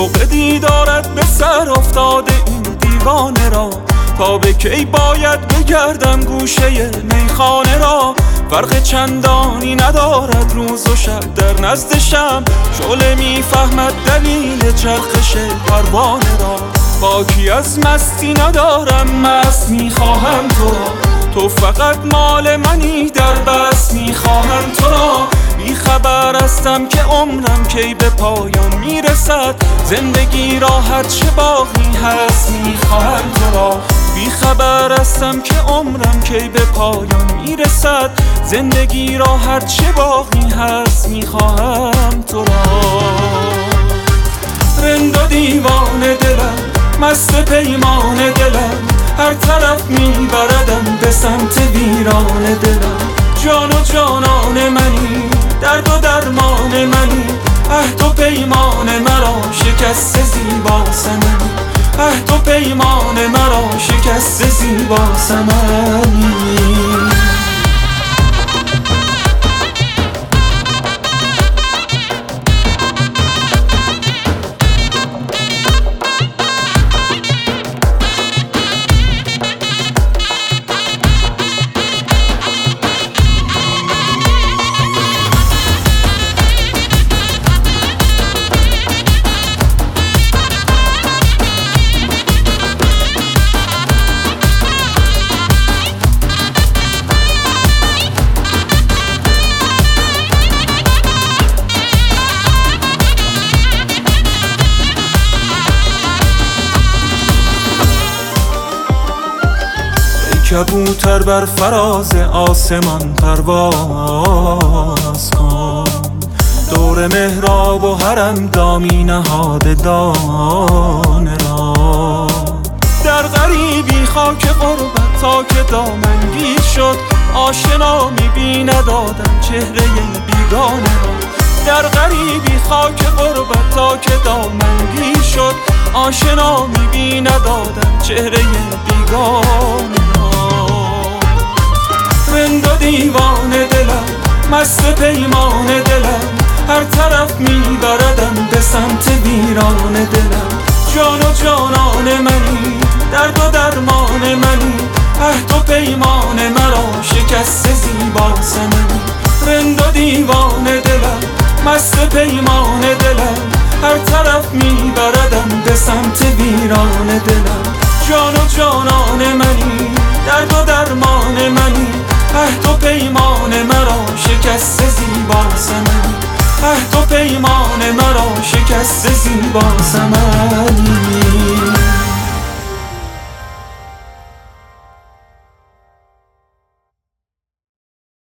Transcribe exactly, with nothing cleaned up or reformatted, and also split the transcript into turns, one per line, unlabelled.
شوق دیدارت به سر افتاده این دیوانه را. تا به کی باید بگردم گوشه میخانه را؟ فرق چندانی ندارد روز و شب در نزدشم. شعله میفهمد دلیل چرخش پروانه را. باکی از مستی ندارم، مست میخواهم تو را. تو فقط مال منی، در بس میخواهم تو را. بی خبر هستم که عمرم کی به پایان میرسد. زندگی را هرچه باقی هست میخواهم تو را. بی خبر هستم که عمرم کی به پایان میرسد. زندگی را هرچه باقی هست میخواهم تو را. رند و دیوانه دلم، مست پیمان دلم، هر طرف میبردم به سمت ویران دلم. جان و جانان منی، درد و درمان منی، عهد و پیمان مرا شکست زیبا سمنی. عهد و پیمان مرا شکست زیبا سمنی. کبوتر بر فراز آسمان پرواز کن. دور محراب و حرم دامی نهاده دانه را. در غریبی خاک غربت تا که دامنگیر شد. آشنا می‌بیند آدم چهره بیگانه را. در غریبی خاک غربت تا که دامنگیر شد. آشنا می‌بیند آدم چهره بیگانه. رند و دیوانه دلم، مست پیمان دلم، هر طرف میبردم به سمت ویران دلم. جان و جانان منی، درد و درمان منی، عهد و پیمان مرا شکست زیبا سمنی. رند و دیوانه دلم، مست پیمان دلم، هر طرف میبردم به سمت ویران دلم. جان و جانان منی، درد و درمان منی، عهد و پیمان مرا شکست زیبا سمنی. عهد و پیمان مرا شکست زیبا سمنی.